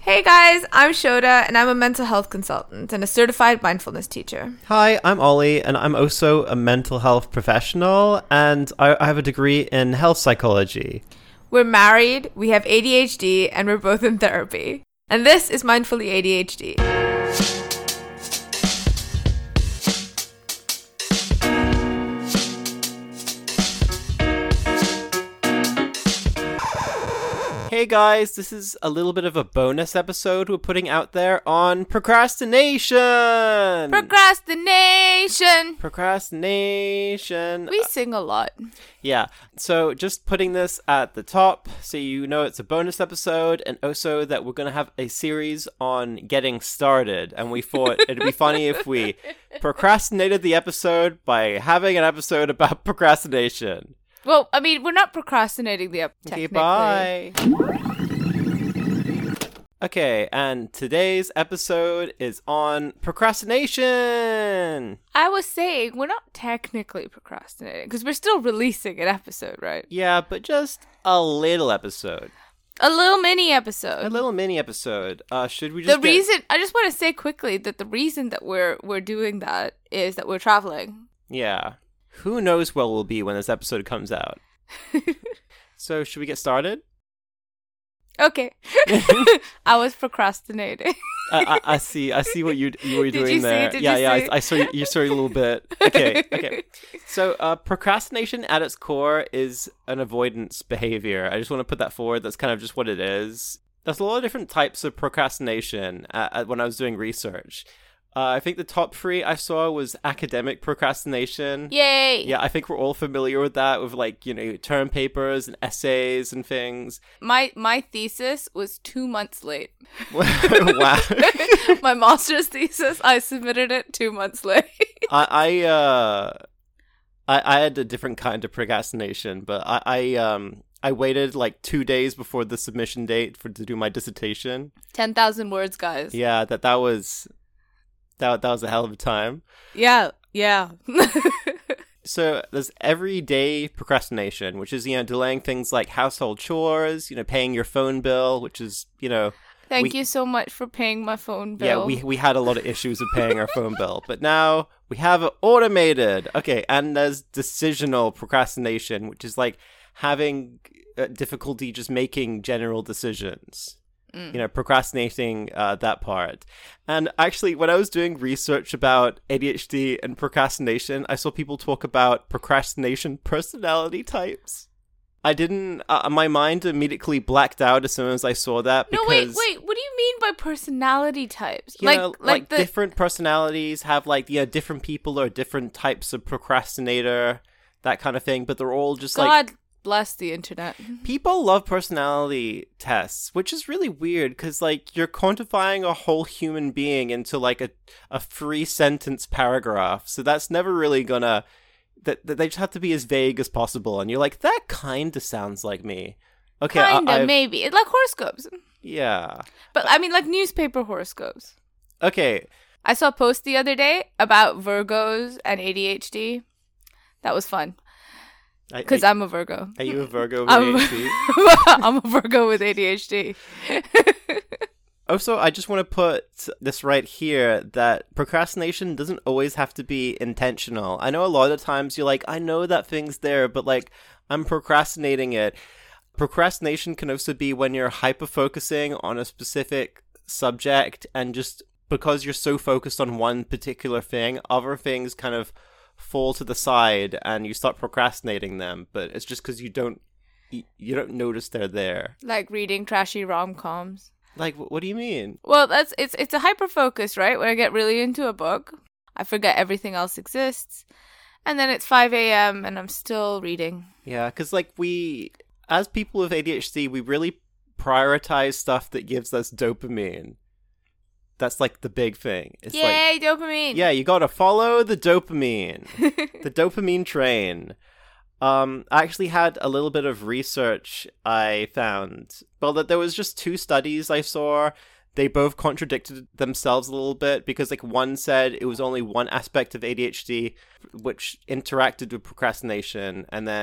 Hey guys, I'm Shoda, and I'm a mental health consultant and a certified mindfulness teacher. Hi, I'm Ollie, and I'm also a mental health professional, and I have a degree in health psychology. We're married, we have ADHD, and we're both in therapy. And this is Mindfully ADHD. Hey guys, this is a little bit of a bonus episode we're putting out there on procrastination! Procrastination! We sing a lot. Yeah, so just putting this at the top so you know it's a bonus episode, and also that we're going to have a series on getting started, and we thought it'd be funny if we procrastinated the episode by having an episode about procrastination. Well, I mean, we're not procrastinating the episode. Okay, bye. Okay, and today's episode is on procrastination. I was saying, we're not technically procrastinating, because we're still releasing an episode, right? Yeah, but just a little episode. A little mini episode. Should we just I just want to say quickly that the reason that we're doing that is that we're traveling. Yeah. Who knows where we'll be when this episode comes out. So, should we get started? Okay. I was procrastinating. I see what you were doing there. I saw you a little bit. Okay. So, procrastination at its core is an avoidance behavior. I just want to put that forward. That's kind of just what it is. There's a lot of different types of procrastination when I was doing research. I think the top 3 I saw was academic procrastination. Yay! Yeah, I think we're all familiar with that, with term papers and essays and things. My thesis was 2 months late. Wow. My master's thesis, I submitted it 2 months late. I had a different kind of procrastination, but I waited like 2 days before the submission date to do my dissertation. 10,000 words, guys. Yeah, that was a hell of a time. Yeah. So there's everyday procrastination, which is, delaying things like household chores, paying your phone bill, which is, Thank you so much for paying my phone bill. Yeah, we had a lot of issues with paying our phone bill, but now we have it automated. Okay, and there's decisional procrastination, which is like having difficulty just making general decisions. Procrastinating that part. And actually, when I was doing research about ADHD and procrastination, I saw people talk about procrastination personality types. I didn't, my mind immediately blacked out as soon as I saw that. No, wait, what do you mean by personality types? Like different personalities have different people are different types of procrastinator, that kind of thing, but they're all just God bless the internet. People love personality tests, which is really weird because you're quantifying a whole human being into a 3-sentence paragraph. So that's never really gonna. That they just have to be as vague as possible, and you're like, that kind of sounds like me. Okay, maybe it's like horoscopes. Yeah, but I mean like newspaper horoscopes. Okay, I saw a post the other day about Virgos and ADHD. That was fun. Because I'm a Virgo. Are you a Virgo with ADHD? I'm a Virgo with ADHD. Also, I just want to put this right here, that procrastination doesn't always have to be intentional. I know a lot of times you're like, I know that thing's there, but I'm procrastinating it. Procrastination can also be when you're hyper-focusing on a specific subject, and just because you're so focused on one particular thing, other things kind of fall to the side and you start procrastinating them, but it's just because you don't notice they're there. Like reading trashy rom-coms. What do you mean? Well, it's a hyper focus, right? When I get really into a book, I forget everything else exists, and then it's 5 a.m. and I'm still reading. Yeah, because we, as people with ADHD, we really prioritize stuff that gives us dopamine. That's the big thing. It's Yay, dopamine! Yeah, you gotta follow the dopamine. The dopamine train. I actually had a little bit of research I found. Well, that there was just 2 studies I saw. They both contradicted themselves a little bit because one said it was only one aspect of ADHD which interacted with procrastination, and then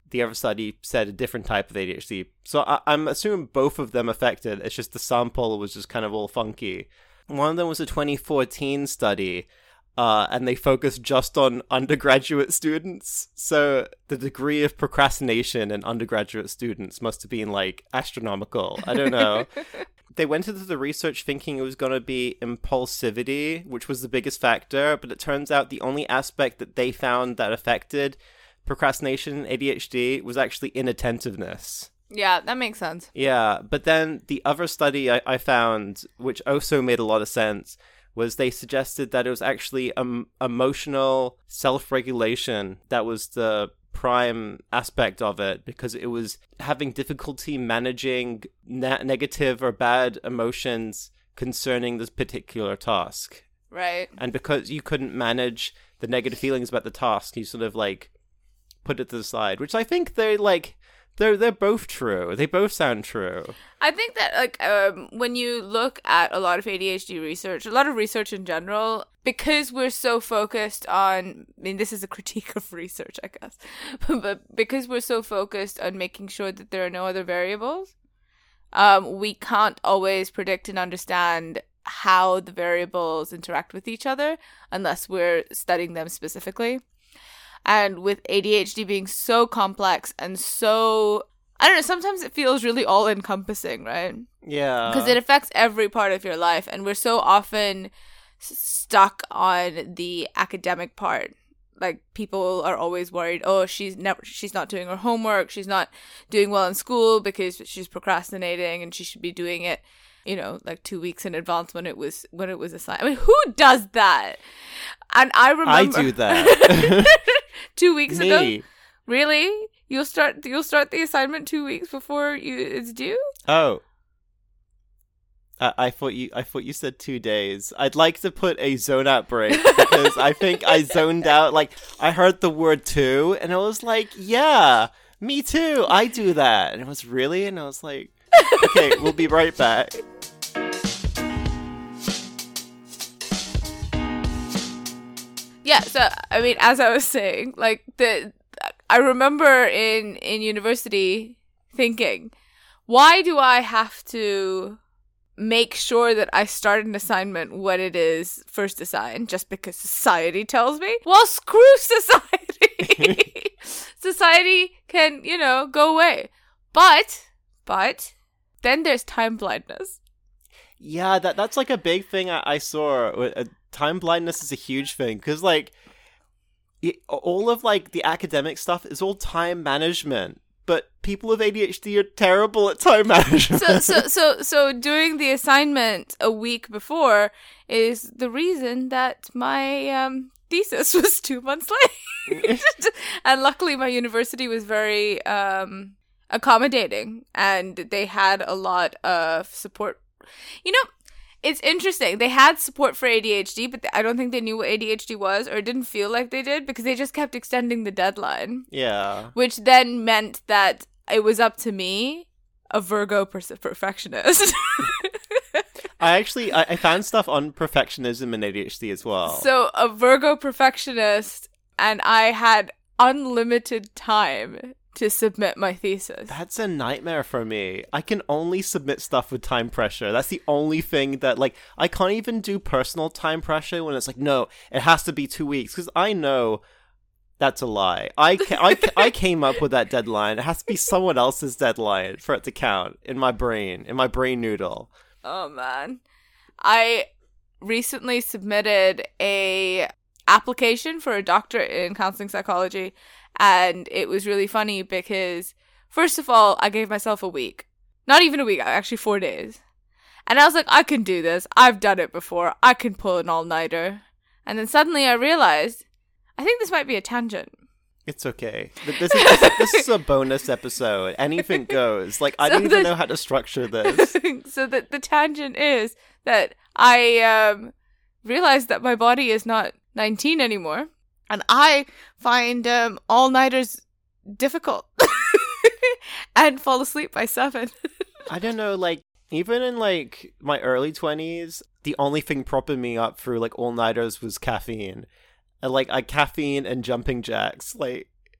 the other study said a different type of ADHD. So I'm assuming both of them affected. It's just the sample was just kind of all funky. One of them was a 2014 study, and they focused just on undergraduate students. So the degree of procrastination in undergraduate students must have been, like, astronomical. I don't know. They went into the research thinking it was going to be impulsivity, which was the biggest factor, but it turns out the only aspect that they found that affected procrastination and ADHD was actually inattentiveness. Yeah, that makes sense. Yeah, but then the other study I found, which also made a lot of sense, was they suggested that it was actually emotional self-regulation that was the prime aspect of it, because it was having difficulty managing negative or bad emotions concerning this particular task. Right. And because you couldn't manage the negative feelings about the task, you sort of, like, put it to the side, which I think they're both true. They both sound true. I think that, like, when you look at a lot of ADHD research, a lot of research in general, because we're so focused on, I mean, this is a critique of research, I guess, but because we're so focused on making sure that there are no other variables, we can't always predict and understand how the variables interact with each other unless we're studying them specifically. And with ADHD being so complex and so, I don't know, sometimes it feels really all-encompassing, right? Yeah. Because it affects every part of your life. And we're so often stuck on the academic part. Like, people are always worried, oh, she's not doing her homework, she's not doing well in school because she's procrastinating, and she should be doing it, you know, like 2 weeks in advance when it was assigned. I mean, who does that? And I remember I do that. 2 weeks Me. ago. Really? You'll start the assignment 2 weeks before it's due? Oh. I thought you said 2 days. I'd like to put a zone out break because I think I zoned out. Like, I heard the word two and I was like, yeah, me too. I do that. And it was really, and I was like, okay, we'll be right back. Yeah, so I mean, as I was saying, like, I remember in university thinking, why do I have to make sure that I start an assignment when it is first assigned just because society tells me? Well, screw society. Society can, you know, go away. But then there's time blindness. Yeah, that's like a big thing I saw. Time blindness is a huge thing because, like, all of, like, the academic stuff is all time management, but people with ADHD are terrible at time management. So doing the assignment a week before is the reason that my thesis was 2 months late. And luckily my university was very accommodating, and they had a lot of support. You know, it's interesting. They had support for ADHD, but I don't think they knew what ADHD was, or it didn't feel like they did, because they just kept extending the deadline. Yeah. Which then meant that it was up to me, a Virgo perfectionist. I found stuff on perfectionism and ADHD as well. So a Virgo perfectionist, and I had unlimited time to submit my thesis. That's a nightmare for me. I can only submit stuff with time pressure. That's the only thing that, like, I can't even do personal time pressure when it's like, no, it has to be 2 weeks, because I know that's a lie. I came up with that deadline. It has to be someone else's deadline for it to count in my brain noodle. Oh, man. I recently submitted a application for a doctorate in counseling psychology, and it was really funny because, first of all, I gave myself a week. Not even a week, actually 4 days. And I was like, I can do this. I've done it before. I can pull an all-nighter. And then suddenly I realized, I think this might be a tangent. It's okay. This is a bonus episode. Anything goes. Like, I don't even know how to structure this. So the tangent is that I realized that my body is not 19 anymore. And I find all-nighters difficult and fall asleep by 7. I don't know, like, even in, like, my early 20s, the only thing propping me up through, like, all-nighters was caffeine. And, like, caffeine and jumping jacks. Like,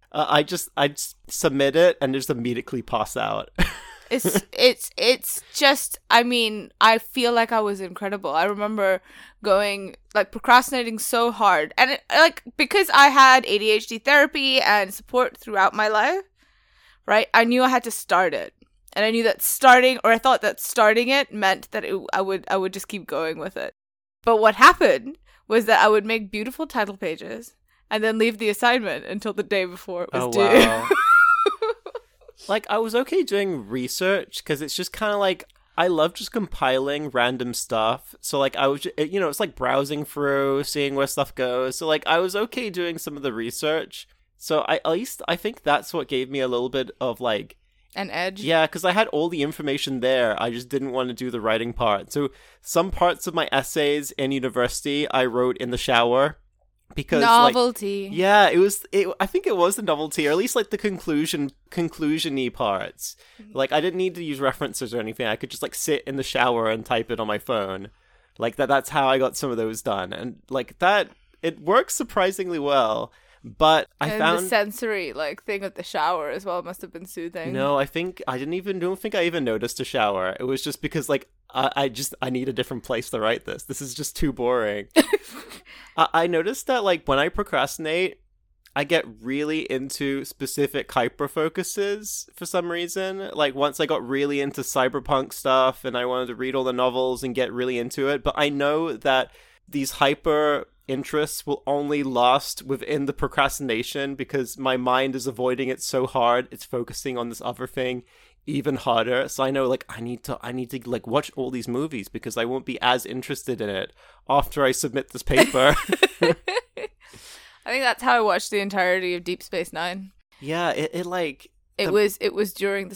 I'd submit it and just immediately pass out. It's just, I mean, I feel like I was incredible. I remember going, like, procrastinating so hard. And, because I had ADHD therapy and support throughout my life, right? I knew I had to start it. And I knew that I thought that starting it meant that I would just keep going with it. But what happened was that I would make beautiful title pages and then leave the assignment until the day before it was due. Wow. Like, I was okay doing research because it's just kind of like, I love just compiling random stuff. So, like, I was, it's like browsing through, seeing where stuff goes. So, like, I was okay doing some of the research. So, I think that's what gave me a little bit of, like, an edge. Yeah, because I had all the information there. I just didn't want to do the writing part. So, some parts of my essays in university, I wrote in the shower. Because novelty. Like, yeah, I think it was the novelty, or at least like the conclusion-y parts. Like, I didn't need to use references or anything. I could just like sit in the shower and type it on my phone. Like that's how I got some of those done. And like that, it works surprisingly well. But I found the sensory like thing of the shower as well must have been soothing. No, I don't think I even noticed a shower. It was just because like I need a different place to write this. This is just too boring. I noticed that like when I procrastinate, I get really into specific hyper focuses for some reason. Like once I got really into cyberpunk stuff and I wanted to read all the novels and get really into it, but I know that these hyper interests will only last within the procrastination because my mind is avoiding it so hard. It's focusing on this other thing even harder. So I know like I need to like watch all these movies because I won't be as interested in it after I submit this paper. I think that's how I watched the entirety of Deep Space Nine. Yeah, it was during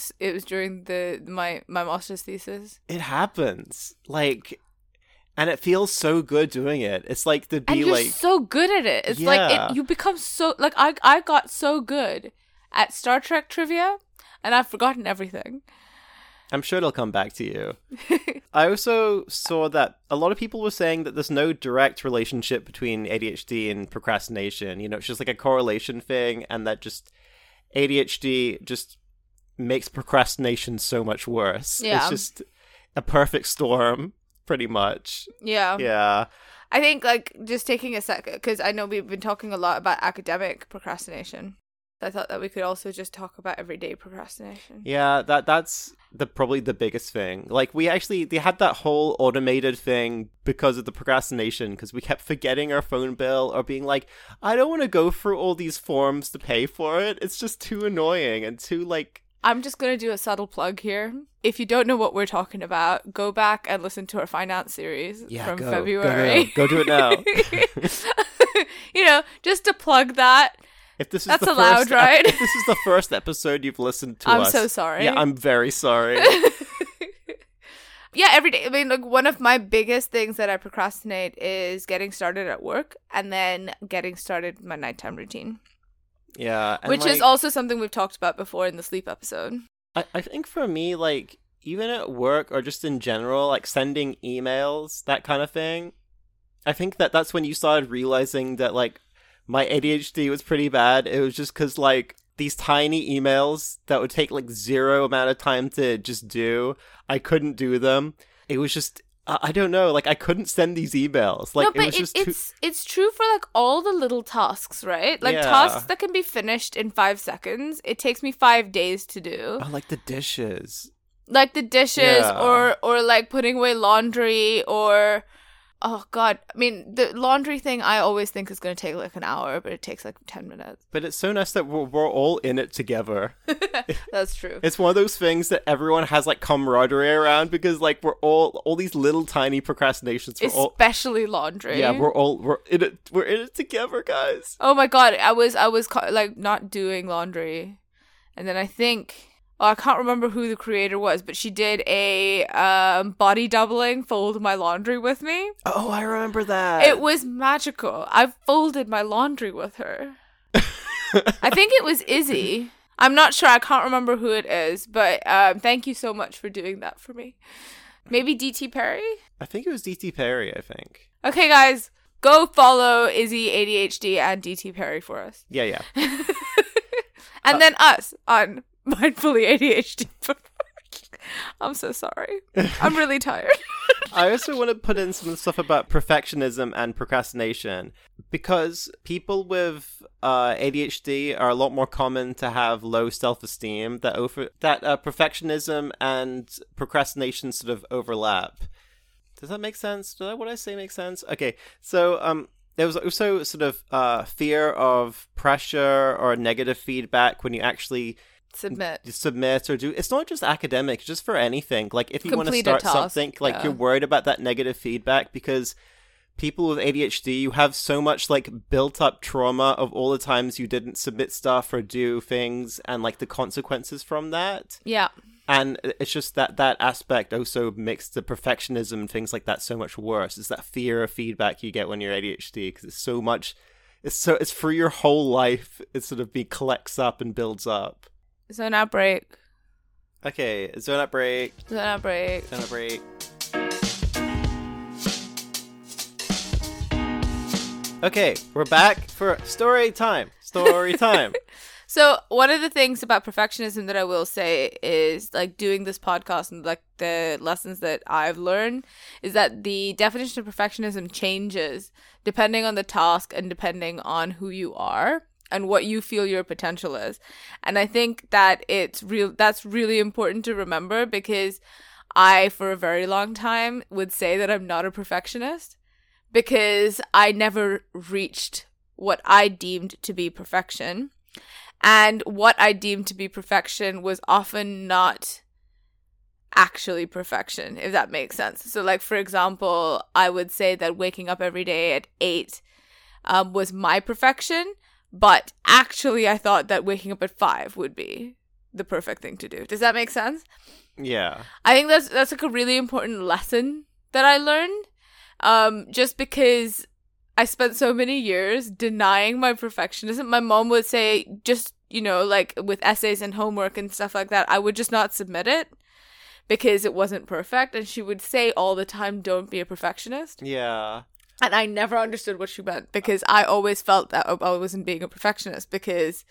my master's thesis. It happens. Like, and it feels so good doing it. It's like to be and you're like so good at it. It's like you become so like I got so good at Star Trek trivia, and I've forgotten everything. I'm sure it'll come back to you. I also saw that a lot of people were saying that there's no direct relationship between ADHD and procrastination. You know, it's just like a correlation thing, and that just ADHD just makes procrastination so much worse. Yeah. It's just a perfect storm. Pretty much. Yeah. I think, like, just taking a second, because I know we've been talking a lot about academic procrastination. I thought that we could also just talk about everyday procrastination. Yeah, that's probably the biggest thing. Like, they had that whole automated thing because of the procrastination, because we kept forgetting our phone bill or being like, I don't want to go through all these forms to pay for it. It's just too annoying and too, like... I'm just going to do a subtle plug here. If you don't know what we're talking about, go back and listen to our finance series from February. Go do it now. You know, just to plug that. If this is That's allowed, right? If this is the first episode you've listened to I'm so sorry. Yeah, I'm very sorry. Yeah, every day. I mean, like, one of my biggest things that I procrastinate is getting started at work and then getting started with my nighttime routine. Yeah. Which is also something we've talked about before in the sleep episode. I think for me, like, even at work or just in general, like sending emails, that kind of thing, I think that's when you started realizing that, like, my ADHD was pretty bad. It was just because, like, these tiny emails that would take, like, zero amount of time to just do, I couldn't do them. It was just... I don't know, like, I couldn't send these emails. Like, no, but it was just it's true for, like, all the little tasks, right? Like, tasks that can be finished in 5 seconds, it takes me 5 days to do. Oh, like the dishes. Like, the dishes, or like, putting away laundry, or... Oh, God. I mean, the laundry thing I always think is going to take, like, an hour, but it takes, like, 10 minutes. But it's so nice that we're all in it together. That's true. It's one of those things that everyone has, like, camaraderie around because, like, we're all these little tiny procrastinations. Especially laundry. Yeah, we're in it together, guys. Oh, my God. I was like, not doing laundry. And then I think... Oh, I can't remember who the creator was, but she did a body doubling, fold my laundry with me. Oh, I remember that. It was magical. I folded my laundry with her. I think it was Izzy. I'm not sure. I can't remember who it is, but thank you so much for doing that for me. Maybe DT Perry? I think it was DT Perry, I think. Okay, guys, go follow Izzy ADHD and DT Perry for us. Yeah. And then us on Mindfully ADHD. I'm so sorry. I'm really tired. I also want to put in some stuff about perfectionism and procrastination, because people with ADHD are a lot more common to have low self-esteem. That perfectionism and procrastination sort of overlap. Does that make sense? What I say make sense? Okay, so there was also sort of fear of pressure or negative feedback when you actually submit or do. It's not just academic, just for anything. Like if you want to start something, like you're worried about that negative feedback, because people with ADHD, you have so much like built up trauma of all the times you didn't submit stuff or do things, and like the consequences from that. Yeah. And it's just that aspect also makes the perfectionism and things like that so much worse. It's that fear of feedback you get when you're ADHD, because it's so much, it's for your whole life. It sort of collects up and builds up. Zone out break. Okay, zone out break. Zone out break. Zone out break. Okay, we're back for story time. Story time. So one of the things about perfectionism that I will say is, like, doing this podcast and like the lessons that I've learned is that the definition of perfectionism changes depending on the task and depending on who you are and what you feel your potential is. And I think that that's really important to remember, because I, for a very long time, would say that I'm not a perfectionist because I never reached what I deemed to be perfection. And what I deemed to be perfection was often not actually perfection, if that makes sense. So, like, for example, I would say that waking up every day at 8 was my perfection, but actually I thought that waking up at 5 would be the perfect thing to do. Does that make sense? Yeah. I think that's like a really important lesson that I learned, just because I spent so many years denying my perfectionism. My mom would say, just, you know, like with essays and homework and stuff like that, I would just not submit it because it wasn't perfect. And she would say all the time, don't be a perfectionist. Yeah. And I never understood what she meant, because I always felt that I wasn't being a perfectionist because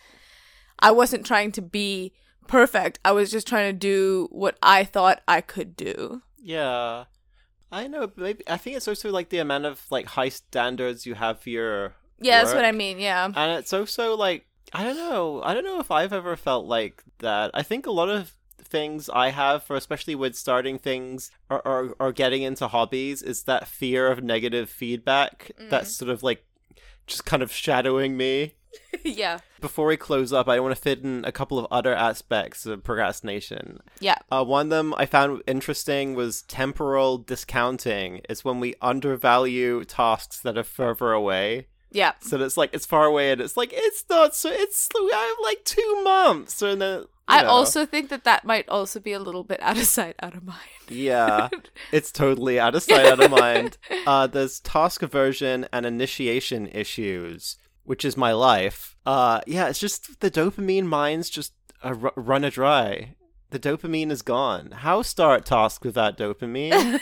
I wasn't trying to be perfect. I was just trying to do what I thought I could do. Yeah. I know, maybe I think it's also like the amount of like high standards you have for your work. That's what I mean, yeah. And it's also like, I don't know if I've ever felt like that. I think a lot of things I have, for especially with starting things or getting into hobbies, is that fear of negative feedback that's sort of like just kind of shadowing me. Yeah. Before we close up, I want to fit in a couple of other aspects of procrastination. Yeah. One of them I found interesting was temporal discounting. It's when we undervalue tasks that are further away. Yeah. So it's like, it's far away and it's like, it's not so, I have like 2 months. And then, I also think that might also be a little bit out of sight, out of mind. Yeah, it's totally out of sight, out of mind. There's task aversion and initiation issues, which is my life. Yeah, it's just the dopamine mine's just run dry. The dopamine is gone. How start tasks without dopamine?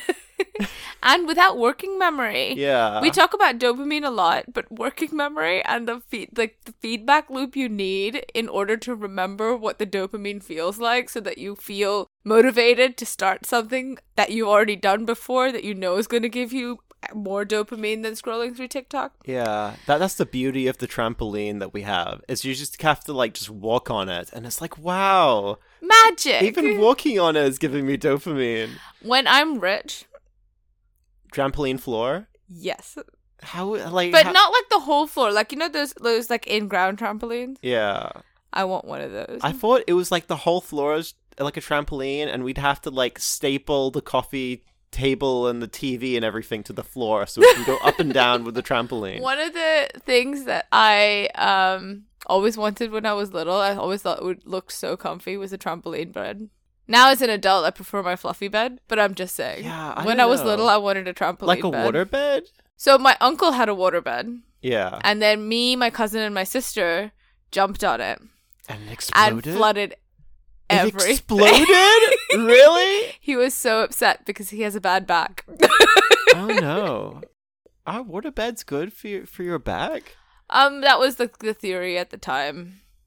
And without working memory. Yeah. We talk about dopamine a lot, but working memory and the feedback loop you need in order to remember what the dopamine feels like, so that you feel motivated to start something that you've already done before that you know is going to give you more dopamine than scrolling through TikTok. Yeah, that's the beauty of the trampoline that we have, is you just have to like just walk on it, and it's like, wow, magic. Even walking on it is giving me dopamine. When I'm rich, trampoline floor? Yes. Not like the whole floor. Like, you know those like in-ground trampolines? Yeah. I want one of those. I thought it was like the whole floor is like a trampoline, and we'd have to like staple the coffee table and the TV and everything to the floor so we can go up and down with the trampoline. One of the things that I always wanted when I was little, I always thought it would look so comfy, was a trampoline bed. Now as an adult, I prefer my fluffy bed, but I'm just saying. Yeah, when I was little, I wanted a trampoline like a bed. water bed? So my uncle had a water bed. Yeah. And then me, my cousin, and my sister jumped on it. And exploded? And flooded everything. It exploded? Really? He was so upset because he has a bad back. Oh no. Are water beds good for your back? That was the theory at the time.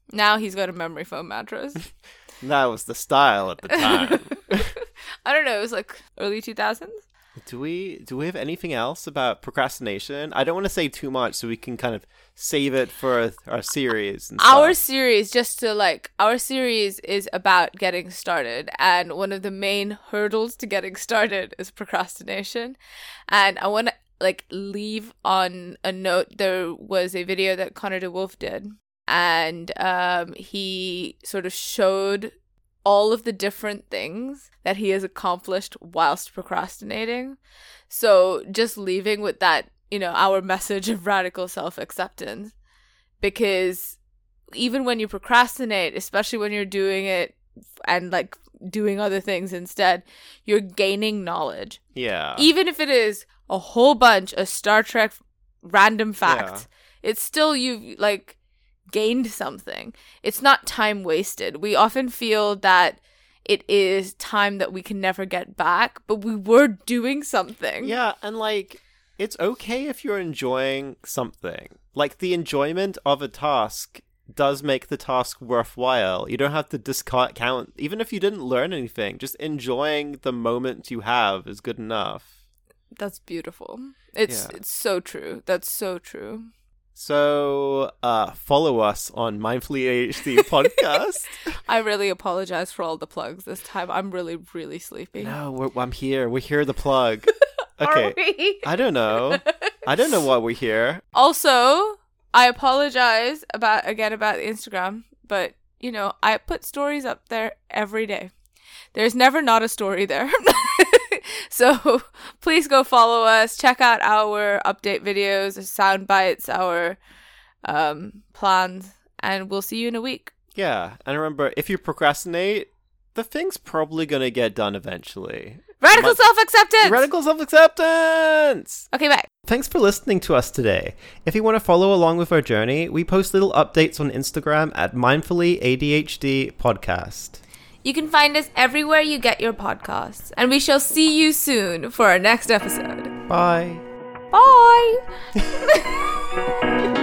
Now he's got a memory foam mattress. That was the style at the time. I don't know. It was like early 2000s. Do we have anything else about procrastination? I don't want to say too much so we can kind of save it for our series. And Our stuff. series, our series is about getting started. And one of the main hurdles to getting started is procrastination. And I want to leave on a note. There was a video that Connor DeWolf did. And he sort of showed all of the different things that he has accomplished whilst procrastinating. So just leaving with that, our message of radical self-acceptance. Because even when you procrastinate, especially when you're doing it and doing other things instead, you're gaining knowledge. Yeah. Even if it is a whole bunch of Star Trek random facts, it's still you've gained something. It's not time wasted. We often feel that it is time that we can never get back, but we were doing something. Yeah, and it's okay if you're enjoying something. The enjoyment of a task does make the task worthwhile. You don't have to discount, even if you didn't learn anything, just enjoying the moment you have is good enough. That's beautiful. It's so true. That's so true. So, follow us on Mindfully ADHD podcast. I really apologize for all the plugs this time. I'm really, really sleepy. No, I'm here. We're here to plug. Okay. Are we? I don't know. I don't know why we're here. Also, I apologize about Instagram, but, I put stories up there every day. There's never not a story there. So please go follow us. Check out our update videos, sound bites, our plans, and we'll see you in a week. Yeah, and remember, if you procrastinate, the thing's probably going to get done eventually. Radical self-acceptance! Radical self-acceptance! Okay, bye. Thanks for listening to us today. If you want to follow along with our journey, we post little updates on Instagram at Mindfully ADHD Podcast. You can find us everywhere you get your podcasts, and we shall see you soon for our next episode. Bye. Bye!